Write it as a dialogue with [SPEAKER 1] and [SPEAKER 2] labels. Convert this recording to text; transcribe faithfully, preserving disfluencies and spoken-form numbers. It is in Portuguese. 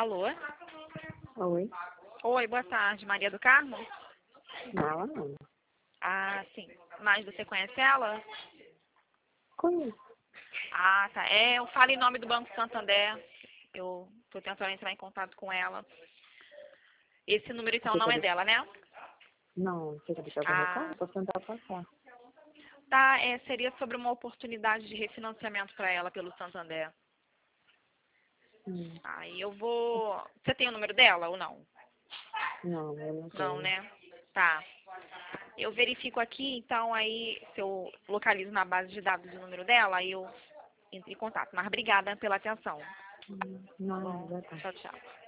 [SPEAKER 1] Alô?
[SPEAKER 2] Oi.
[SPEAKER 1] Oi, boa tarde. Maria do Carmo?
[SPEAKER 2] Não, ela não.
[SPEAKER 1] Ah, sim. Mas você conhece ela?
[SPEAKER 2] Conheço.
[SPEAKER 1] Ah, tá. É, eu falo em nome do Banco Santander. Eu tô tentando entrar em contato com ela. Esse número, então,
[SPEAKER 2] Você
[SPEAKER 1] não
[SPEAKER 2] quer
[SPEAKER 1] é
[SPEAKER 2] deixar?
[SPEAKER 1] dela, né?
[SPEAKER 2] Não, você quer deixar algum
[SPEAKER 1] Ah,
[SPEAKER 2] recado? Posso tentar passar.
[SPEAKER 1] tá. É, seria sobre uma oportunidade de refinanciamento para ela pelo Santander.
[SPEAKER 2] Hum.
[SPEAKER 1] Aí eu vou... Você tem o número dela ou não?
[SPEAKER 2] Não, eu não
[SPEAKER 1] Não,
[SPEAKER 2] tenho.
[SPEAKER 1] né? Tá. Eu verifico aqui, então, aí, se eu localizo na base de dados o número dela, aí eu entro em contato. Mas obrigada pela atenção.
[SPEAKER 2] Hum,
[SPEAKER 1] Tá
[SPEAKER 2] Não,
[SPEAKER 1] bom?
[SPEAKER 2] já tá.
[SPEAKER 1] Tchau, tchau.